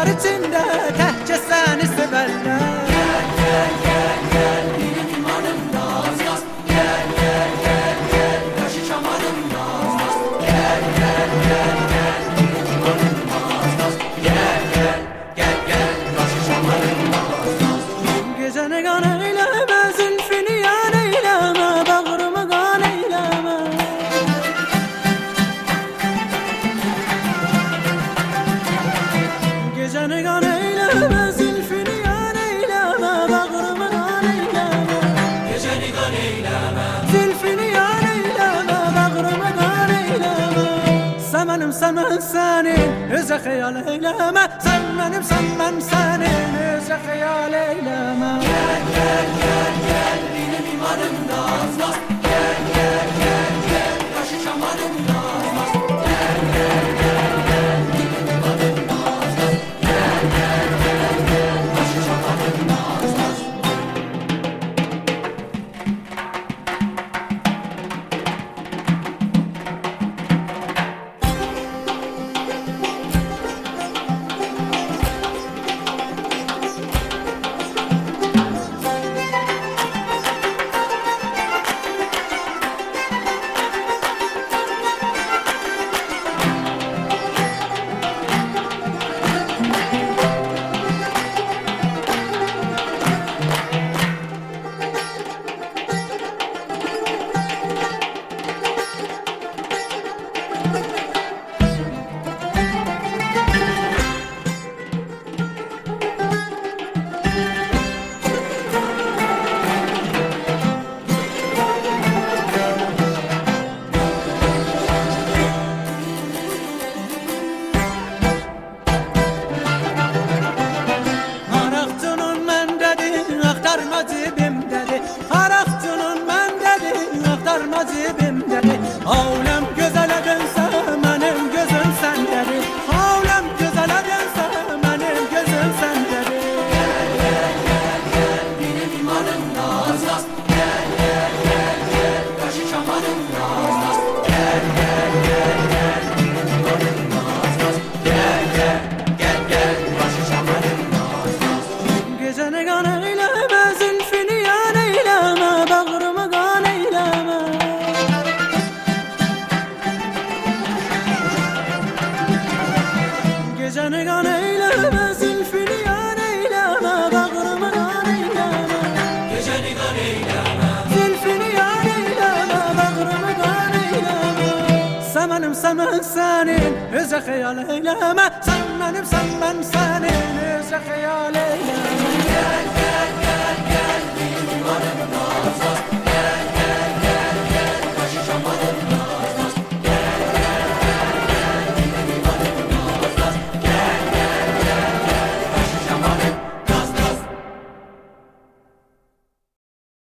Dağlar içinde təhcə səni sevərlər. Gel gel gel gel benim imanım naz naz. Gel gel gel gel yaşı şamanım naz naz. Gel gel gel gel benim imanım naz naz. Gel gel gel gel yaşı şamanım naz naz. Gecəni qan eyləmə, zülfünü yan eyləmə, bağrımı qan eyləmə. Gecəni qan eyləmə, zülfünü yan eyləmə, bağrımı qan eyləmə. Gecəni qan eyləmə, zülfünü yan eyləmə, bağrımı qan eyləmə. Sən mənim, sən mən sənin, özə xəyal eyləmə. Sən mənim, sən mən sənin, özə xəyal eyləmə. Gel gel gel gel benim imanım naz naz. Gel gel gel gel yaşı şamanım naz naz. Gel gel gel gel benim imanım naz naz. Gel gel gel gel yaşı şamanım naz naz. Araqçının məndədir, axtarma cibimdədir. Araqçının məndədir, axtarma cibimdədir. Aləm gözələ dönsə, mənim gözüm səndədir. Aləm gözələ dönsə, mənim gözüm səndədir. Gel gel gel gel benim imanım naz naz. Gel gel gel gel yaşı şamanım naz naz. Gel gel gel gel benim imanım naz naz. Gel gel gel gel yaşı şamanım naz naz. Gecəni qan eyləmə, zülfünü yan eyləmə, bağrımı qan eyləmə. Gecəni qan eyləmə, zülfünü yan eyləmə, bağrımı qan eyləmə. Gecəni qan eyləmə, zülfünü yan eyləmə, bağrımı qan eyləmə. Sən mənim, sən mən sənin, özə xəyal eyləmə. Sən mənim, sən mən sənin, özə xəyal eyləmə. Gel